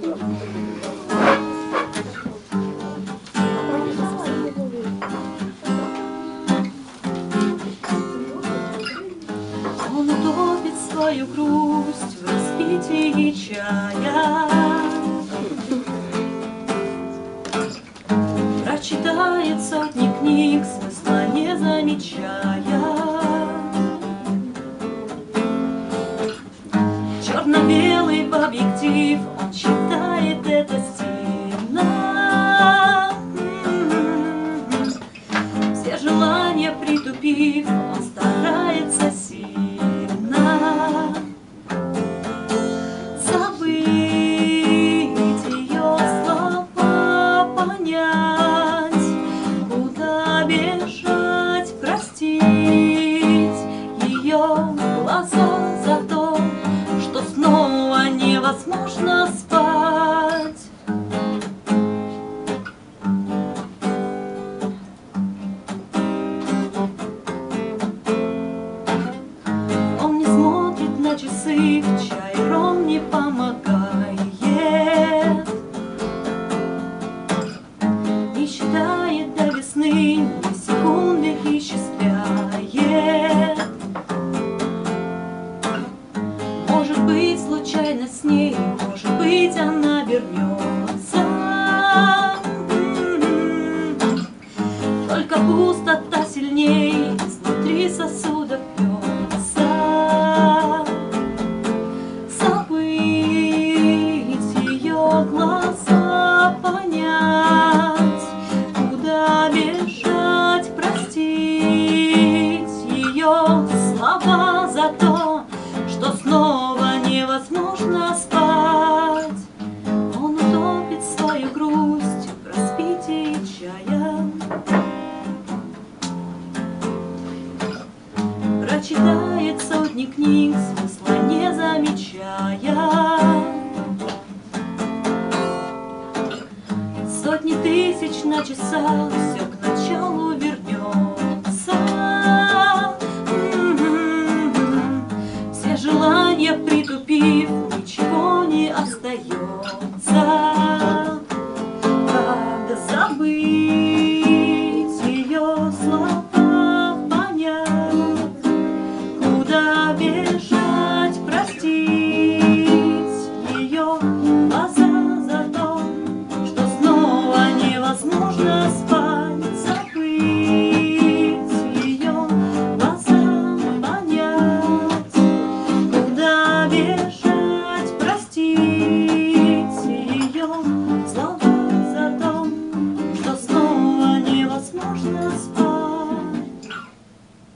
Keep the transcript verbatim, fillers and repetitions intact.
Он утопит свою грусть в распитии чая, прочитает сотни книг, смысла не замечая. Черно-белый в объектив, он считает это стильно. Все желания притупив, он старается сильно забыть ее слова, понять, куда бежать, простить ее глаза за то, что снова невозможно спать. Он не смотрит на часы, чай ром не помогает, не считает до весны, ни секунды исчисляет. Может быть, случайно с ней, может быть, она вернется. Только пустота сильней изнутри сосудов бьется. Забыть ее глаза, понять, куда бежать, простить ее слова за то, что снова невозможно спать. Он утопит свою грусть в распитии чая, прочитает сотни книг, смысла не замечая. Сотни тысяч на часах, все к началу вернется. Желания притупив, ничего не остается.